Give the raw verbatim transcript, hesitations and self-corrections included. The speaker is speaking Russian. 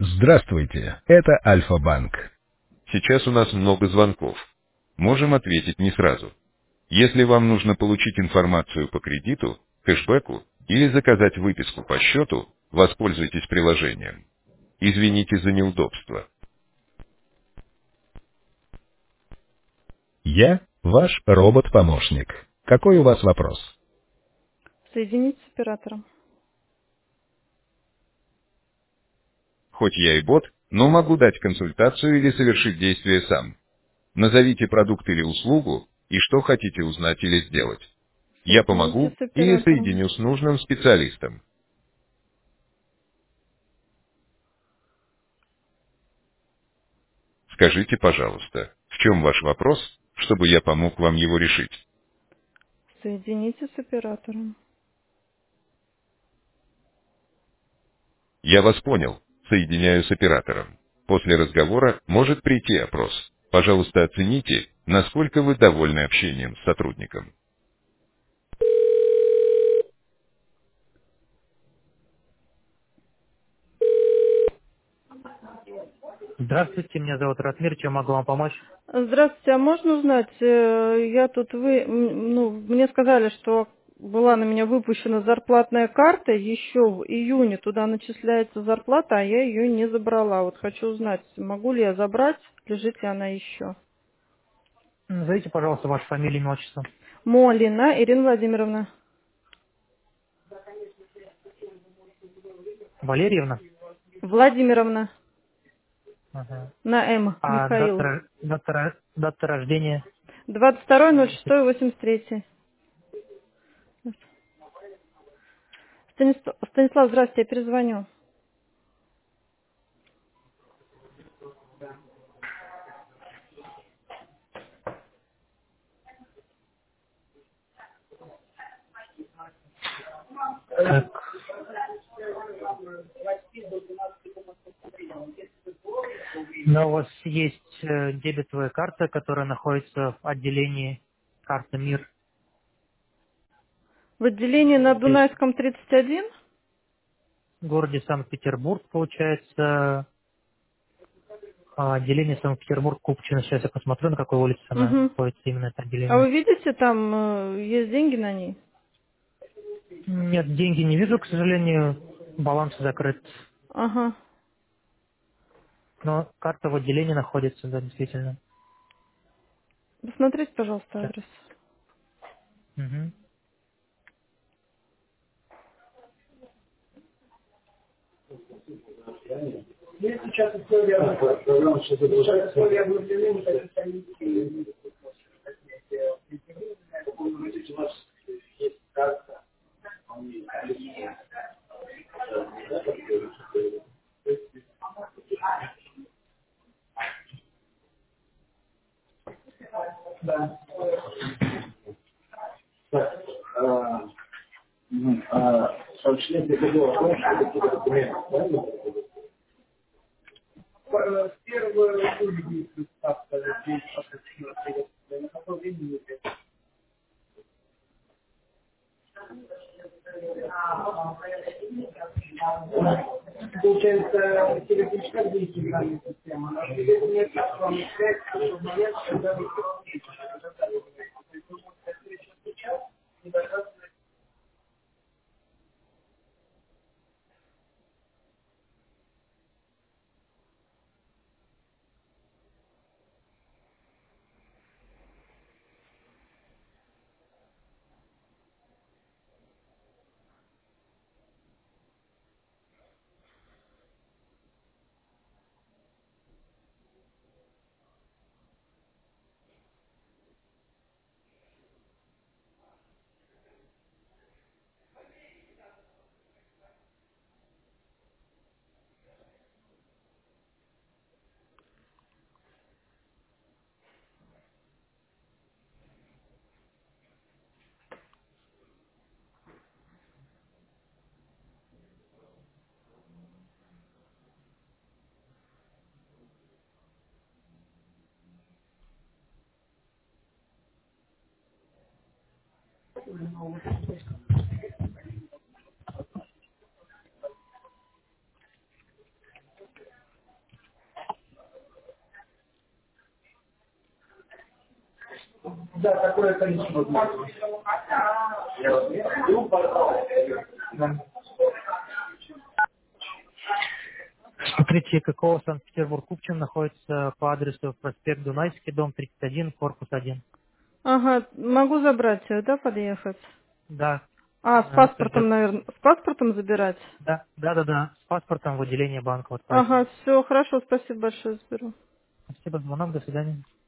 Здравствуйте, это Альфа-банк. Сейчас у нас много звонков. Можем ответить не сразу. Если вам нужно получить информацию по кредиту, кэшбэку или заказать выписку по счету, воспользуйтесь приложением. Извините за неудобство. Я ваш робот-помощник. Какой у вас вопрос? Соединить с оператором. Хоть я и бот, но могу дать консультацию или совершить действие сам. Назовите продукт или услугу, и что хотите узнать или сделать. Я Соедините помогу с или оператором. соединю с нужным специалистом. Скажите, пожалуйста, в чем ваш вопрос, чтобы я помог вам его решить? Соедините с оператором. Я вас понял. Соединяю с оператором. После разговора может прийти опрос. Пожалуйста, оцените, насколько вы довольны общением с сотрудником. Здравствуйте, меня зовут Ратмир, чем могу вам помочь? Здравствуйте, а можно узнать, э, я тут вы, м, ну, мне сказали, что была на меня выпущена зарплатная карта, еще в июне туда начисляется зарплата, а я ее не забрала. Вот хочу узнать, могу ли я забрать, лежит ли она еще. Назовите, пожалуйста, вашу фамилию, имя, отчество. Молина Ирина Владимировна. Валерьевна? Владимировна. Ага. На М. А дата, Михаил. ро- дата, ро- дата рождения? двадцать второе ноль шестое восемьдесят три. Станислав, Станислав, здравствуйте, я перезвоню. Так. Но у вас есть э, дебетовая карта, которая находится в отделении карты МИР. В отделении на Здесь, Дунайском тридцать один? в городе Санкт-Петербург, получается, а, отделение Санкт-Петербург-Купчино. Сейчас я посмотрю, на какой улице она Угу. находится, именно это А отделение. вы видите, там э, есть деньги на ней? Нет, деньги не вижу, к сожалению, баланс закрыт. Ага. Но карта в отделении находится, да, действительно. Посмотрите, пожалуйста, Сейчас. адрес. Мгм. Да, такое количество. Да. Смотрите, какого Санкт-Петербург Купчин находится по адресу проспект Дунайский, дом тридцать один, корпус один. Ага, могу забрать, э, да, подъехать? Да. А, с Э, Только, паспортом, наверное, с паспортом забирать? да, да, да, да. С паспортом в отделение банка вот по Ага, этому. все, хорошо, спасибо большое, заберу. Спасибо за звонок, до свидания.